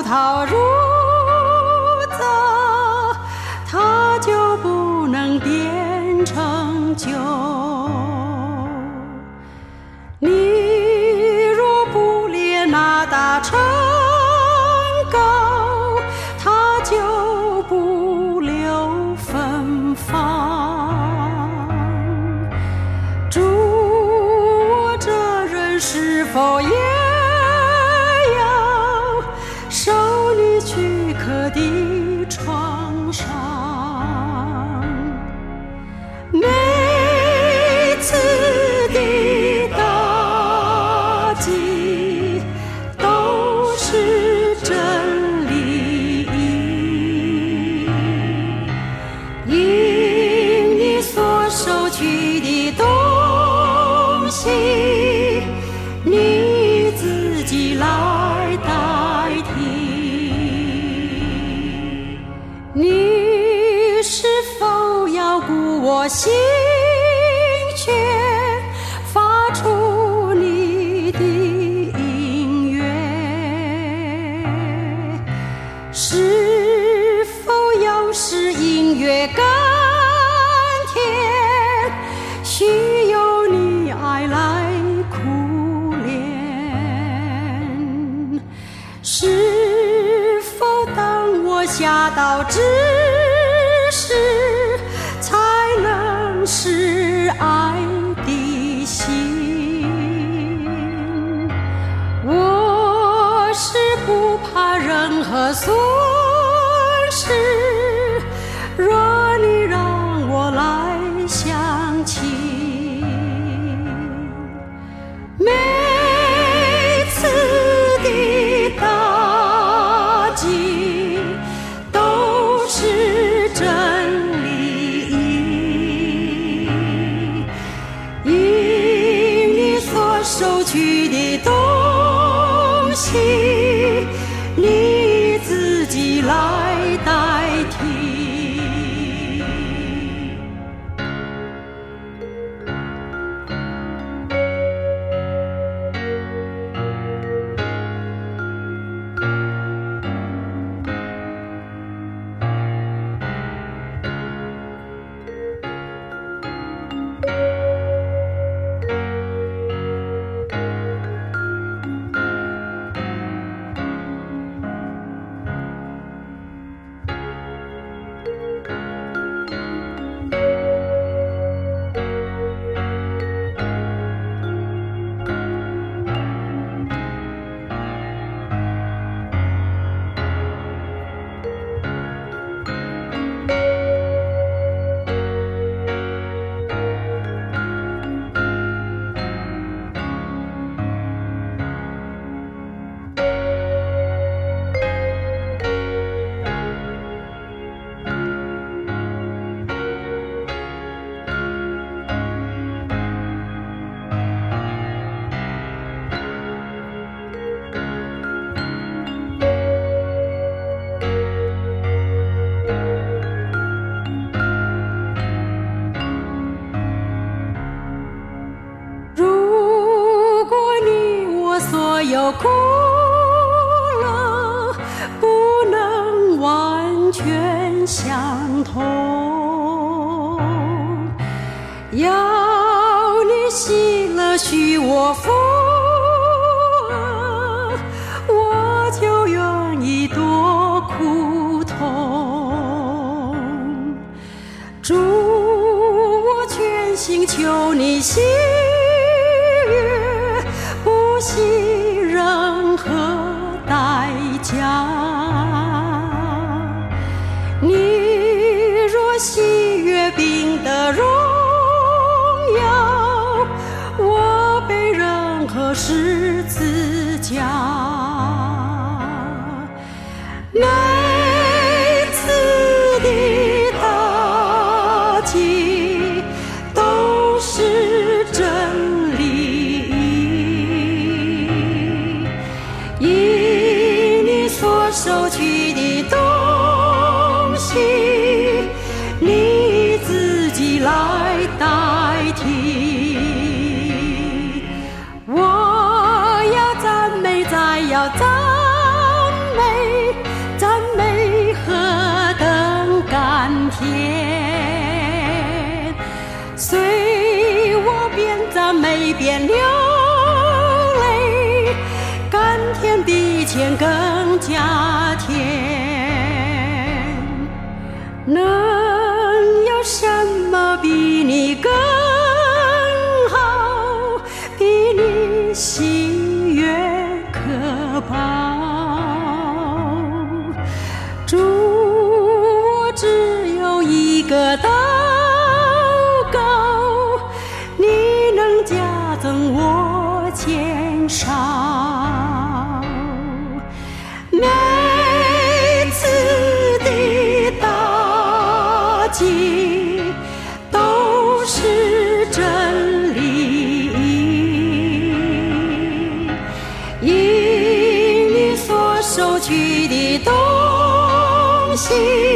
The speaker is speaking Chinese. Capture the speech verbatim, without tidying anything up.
桃如泽，它就不能变成酒。你若不列那大城高，它就不留芬芳。主，我这人是否也要受你躯壳的创伤？每次的打击都是真理，因你所收取的东西，你自己来代替。你是否要顾我心弦，发出你的音乐？是否要使音乐甘甜，需有你爱来苦恋？是否当我下到知识，才能是爱的心？我是不怕任何损失，若你让我来想起。每次的打击都是真理，因你所收取的东西，你自己来代替。有苦乐不能完全相同，要你喜乐许我福乐，我就愿意多苦痛。主，我全心求你喜悦，不惜任何代价。你若喜悦并得荣耀，我被任何十字架。每次的打击都是真理，因你所收取的东西，你自己来代替。我要赞美，再要边流泪，甘甜比甜更加甜。能有什么比你更好，比你喜悦可抱？主，我只有一个祷告，你能加增我减少。每次的打击都是真理，因你所收取的东西